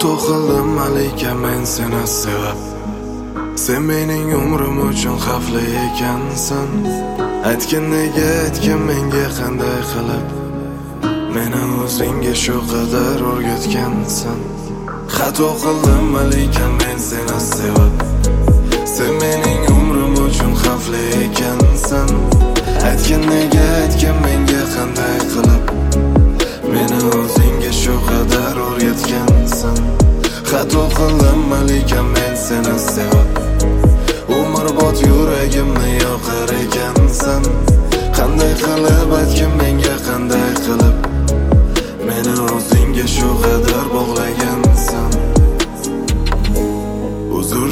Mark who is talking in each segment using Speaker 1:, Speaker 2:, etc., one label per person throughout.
Speaker 1: Xato qildim malika men seni sevib. Sen mening umrim uchun xavfli ekansan. Aytgin nega aytgin menga qanday qilib meni o'zingga shu qadar o'rgatgansan. Xato qildim malika men seni sevib. Sen mening umrim uchun xavfli ekansan. Aytgin nega aytgin menga qanday qilib meni o'zingga shu qadar o'rgatgansan. Xato qildim malika men seni sevib. Umrbod yuragimni yoqar ekansan. Qanday qilib aytgin menga qanday qilib meni o'zingga shu qadar bog'lagansan. Uzr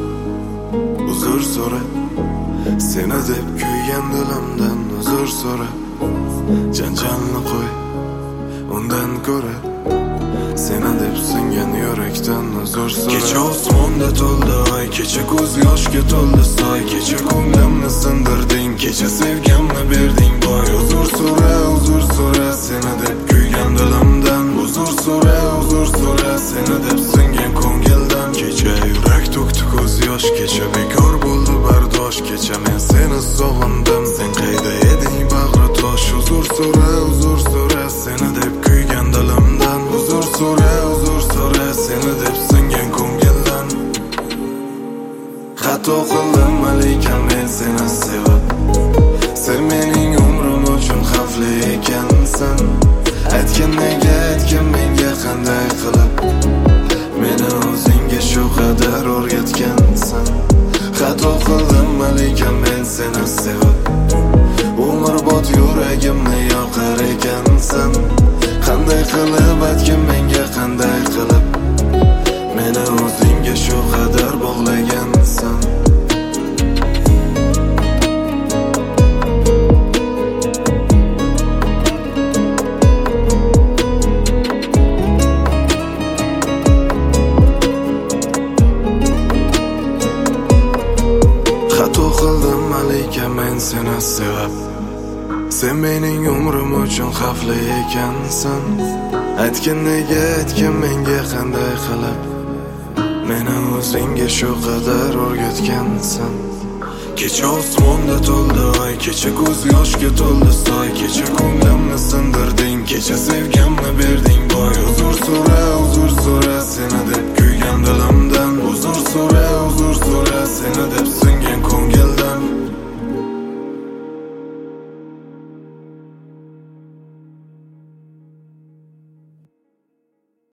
Speaker 1: so'ra seni deb kuygan dilimdan uzr so'ra. Janjalni qo'y undan ko'ra seni deb singan yurakdan uzr so'ra. Kecha osmonda to'ldi oy, kecha ko'z yoshga to'ldi soy. Kecha ko'nglimni sindirding, kecha sevgamni berding boy. Uzr so'ra seni deb kuygan dilimdan uzr so'ra seni deb singan ko'ngildan. Kecha yurak to'kdi ko'z yosh, kecha bekor bo'ldi bardosh. Kecha men seni sog'indim, sen qayda eding bag'ri tosh. Uzr so'ra seni deb kuygan dilimdan uzr so'ra seni deb singan ko'ngildan. Xato qildim malika men seni sevib. Sen mening umrim uchun xavfli ekansan. Aytgin nega aytgin menga qanday qilib meni o'zingga shu qadar o'rgatgansan. Xato qildim malika men seni sevib. Umrbod yuragimni yoqar ekansan. Qanday qilib aytgin menga qanday qilib meni o'zingga shu qadar bog'lagansan. Xato qildim malika men seni sevib. Sen mening umrim uchun xavfli ekansan. Aytgin nega aytgin menga qanday qilib meni o'zingga shu qadar o'rgatgansan. Kecha osmonda to'ldi oy, kecha ko'z yoshga to'ldi soy. Kecha ko'nglimni sindirding, kecha sevgamni berding boy. Uzr so'ra seni deb kuygan dilimdan uzr so'ra seni deb